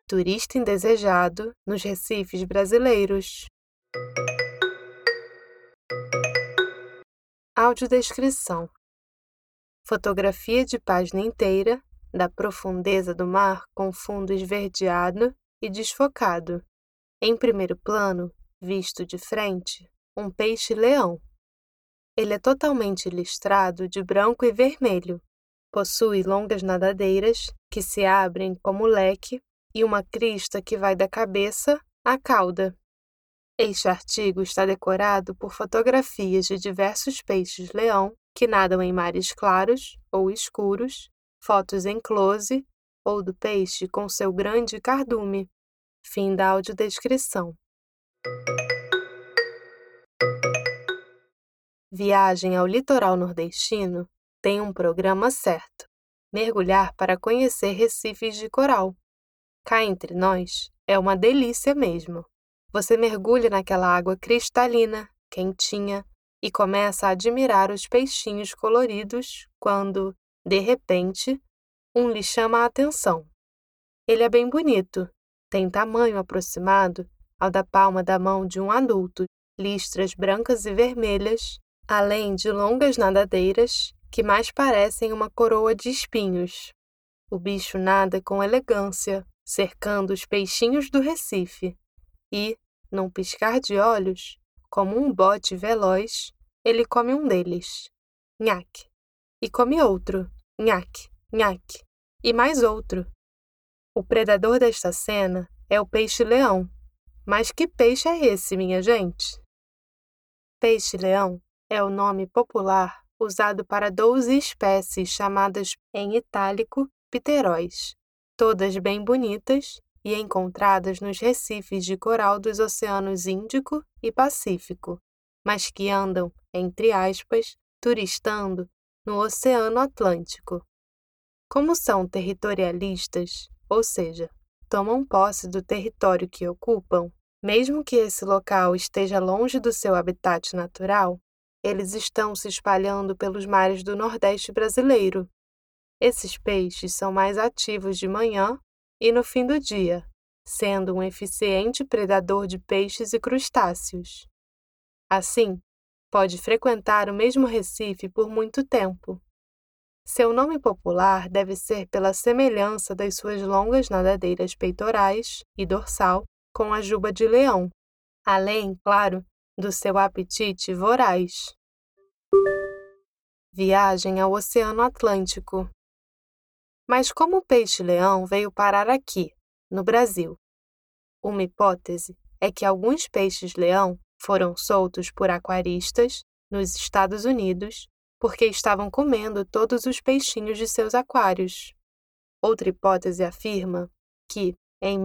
Turista indesejado nos recifes brasileiros. Audiodescrição. Fotografia de página inteira da profundeza do mar com fundo esverdeado e desfocado. Em primeiro plano, visto de frente, um peixe-leão. Ele é totalmente listrado de branco e vermelho. Possui longas nadadeiras que se abrem como leque e uma crista que vai da cabeça à cauda. Este artigo está decorado por fotografias de diversos peixes-leão que nadam em mares claros ou escuros, fotos em close ou do peixe com seu grande cardume. Fim da audiodescrição. Viagem ao litoral nordestino tem um programa certo: mergulhar para conhecer recifes de coral. Cá entre nós, é uma delícia mesmo. Você mergulha naquela água cristalina, quentinha, e começa a admirar os peixinhos coloridos quando, de repente, um lhe chama a atenção. Ele é bem bonito, tem tamanho aproximado ao da palma da mão de um adulto, listras brancas e vermelhas, além de longas nadadeiras que mais parecem uma coroa de espinhos. O bicho nada com elegância, cercando os peixinhos do Recife, e, num piscar de olhos, como um bote veloz, ele come um deles. Nhaque. E come outro. Nhaque, nhaque. E mais outro. O predador desta cena é o peixe-leão. Mas que peixe é esse, minha gente? Peixe-leão é o nome popular usado para 12 espécies chamadas, em itálico, pteróis, todas bem bonitas e encontradas nos recifes de coral dos oceanos Índico e Pacífico, mas que andam, entre aspas, turistando no Oceano Atlântico. Como são territorialistas, ou seja, tomam posse do território que ocupam, mesmo que esse local esteja longe do seu habitat natural, eles estão se espalhando pelos mares do Nordeste brasileiro. Esses peixes são mais ativos de manhã e no fim do dia, sendo um eficiente predador de peixes e crustáceos. Assim, pode frequentar o mesmo recife por muito tempo. Seu nome popular deve ser pela semelhança das suas longas nadadeiras peitorais e dorsal com a juba de leão, além, claro, do seu apetite voraz. Viagem ao Oceano Atlântico. Mas como o peixe-leão veio parar aqui, no Brasil? Uma hipótese é que alguns peixes-leão foram soltos por aquaristas nos Estados Unidos porque estavam comendo todos os peixinhos de seus aquários. Outra hipótese afirma que, em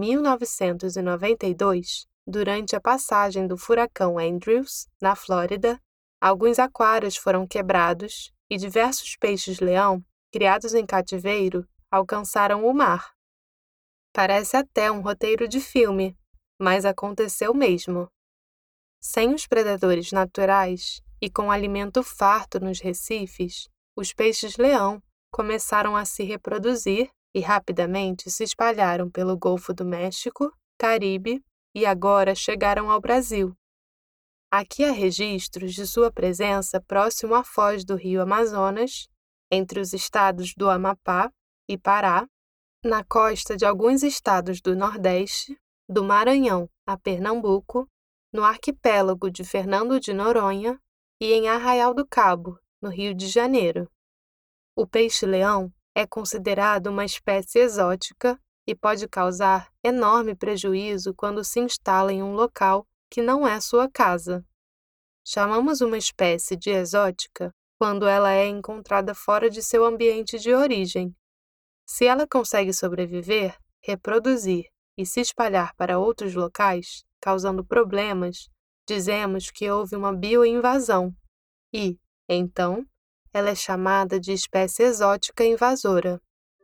1992, durante a passagem do furacão Andrews, na Flórida, alguns aquários foram quebrados e diversos peixes-leão, criados em cativeiro, alcançaram o mar. Parece até um roteiro de filme, mas aconteceu mesmo. Sem os predadores naturais e com alimento farto nos recifes, os peixes-leão começaram a se reproduzir e rapidamente se espalharam pelo Golfo do México, Caribe e agora chegaram ao Brasil. Aqui há registros de sua presença próximo à foz do rio Amazonas, entre os estados do Amapá e Pará, na costa de alguns estados do Nordeste, do Maranhão a Pernambuco, no arquipélago de Fernando de Noronha e em Arraial do Cabo, no Rio de Janeiro. O peixe-leão é considerado uma espécie exótica e pode causar enorme prejuízo quando se instala em um local que não é sua casa. Chamamos uma espécie de exótica quando ela é encontrada fora de seu ambiente de origem. Se ela consegue sobreviver, reproduzir e se espalhar para outros locais, causando problemas, dizemos que houve uma bioinvasão e, então, ela é chamada de espécie exótica invasora.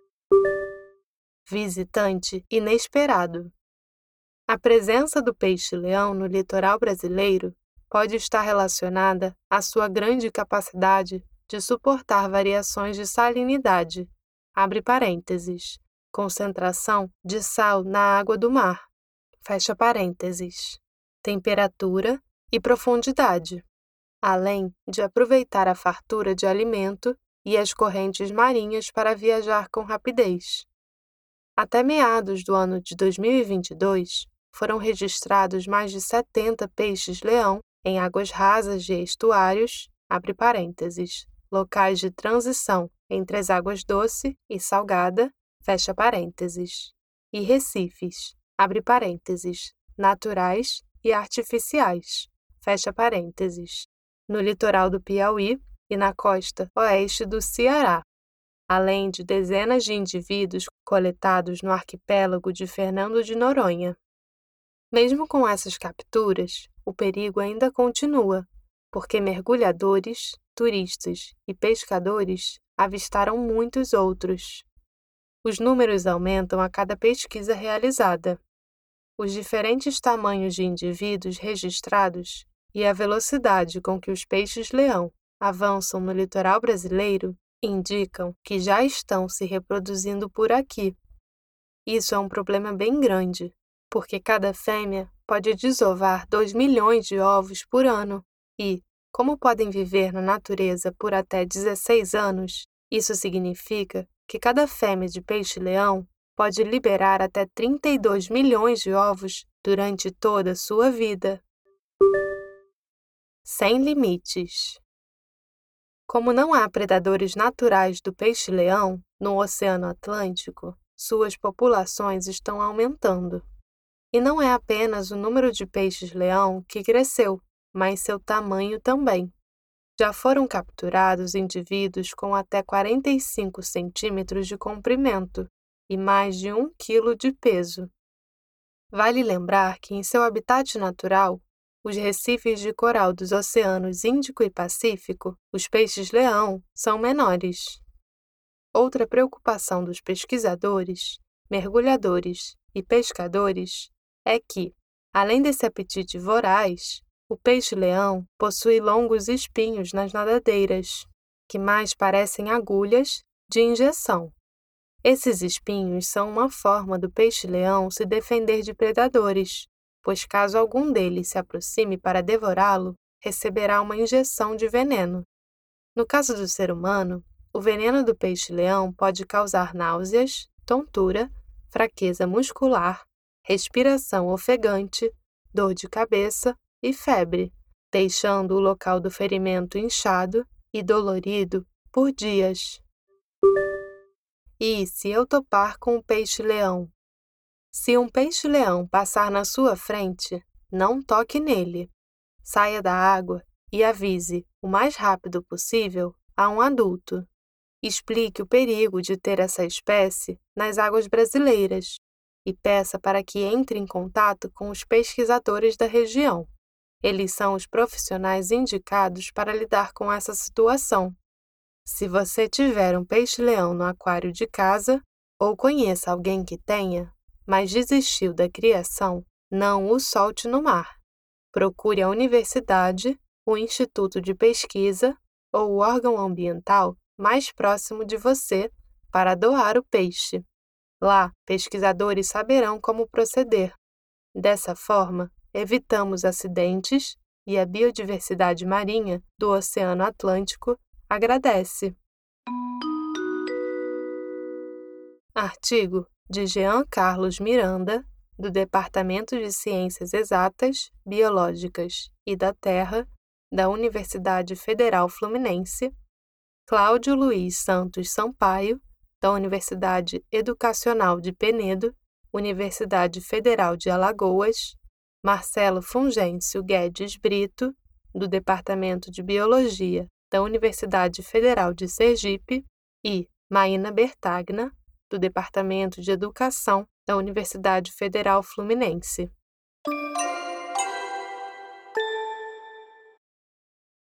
Visitante inesperado. A presença do peixe-leão no litoral brasileiro pode estar relacionada à sua grande capacidade de suportar variações de salinidade, abre parênteses, concentração de sal na água do mar, fecha parênteses, temperatura e profundidade, além de aproveitar a fartura de alimento e as correntes marinhas para viajar com rapidez. Até meados do ano de 2022, foram registrados mais de 70 peixes-leão em águas rasas de estuários, abre parênteses, locais de transição entre as águas doce e salgada, fecha parênteses, e recifes, abre parênteses, naturais e artificiais, fecha parênteses, no litoral do Piauí e na costa oeste do Ceará, além de dezenas de indivíduos coletados no arquipélago de Fernando de Noronha. Mesmo com essas capturas, o perigo ainda continua, porque mergulhadores, turistas e pescadores avistaram muitos outros. Os números aumentam a cada pesquisa realizada. Os diferentes tamanhos de indivíduos registrados e a velocidade com que os peixes-leão avançam no litoral brasileiro indicam que já estão se reproduzindo por aqui. Isso é um problema bem grande, porque cada fêmea pode desovar 2 milhões de ovos por ano e, como podem viver na natureza por até 16 anos, isso significa que cada fêmea de peixe-leão pode liberar até 32 milhões de ovos durante toda a sua vida. Sem limites. Como não há predadores naturais do peixe-leão no Oceano Atlântico, suas populações estão aumentando. E não é apenas o número de peixes-leão que cresceu, mas seu tamanho também. Já foram capturados indivíduos com até 45 centímetros de comprimento e mais de 1 quilo de peso. Vale lembrar que em seu habitat natural, os recifes de coral dos oceanos Índico e Pacífico, os peixes-leão são menores. Outra preocupação dos pesquisadores, mergulhadores e pescadores é que, além desse apetite voraz, o peixe-leão possui longos espinhos nas nadadeiras, que mais parecem agulhas de injeção. Esses espinhos são uma forma do peixe-leão se defender de predadores, pois caso algum deles se aproxime para devorá-lo, receberá uma injeção de veneno. No caso do ser humano, o veneno do peixe-leão pode causar náuseas, tontura, fraqueza muscular, respiração ofegante, dor de cabeça e febre, deixando o local do ferimento inchado e dolorido por dias. E se eu topar com o peixe-leão? Se um peixe-leão passar na sua frente, não toque nele. Saia da água e avise, o mais rápido possível, a um adulto. Explique o perigo de ter essa espécie nas águas brasileiras e peça para que entre em contato com os pesquisadores da região. Eles são os profissionais indicados para lidar com essa situação. Se você tiver um peixe-leão no aquário de casa ou conheça alguém que tenha, mas desistiu da criação, não o solte no mar. Procure a universidade, o instituto de pesquisa ou o órgão ambiental mais próximo de você para doar o peixe. Lá, pesquisadores saberão como proceder. Dessa forma, evitamos acidentes e a biodiversidade marinha do Oceano Atlântico agradece. Artigo de Jean Carlos Miranda, do Departamento de Ciências Exatas, Biológicas e da Terra, da Universidade Federal Fluminense, Cláudio Luiz Santos Sampaio, da Universidade Educacional de Penedo, Universidade Federal de Alagoas, Marcelo Fungêncio Guedes Brito, do Departamento de Biologia da Universidade Federal de Sergipe, e Maína Bertagna, do Departamento de Educação da Universidade Federal Fluminense.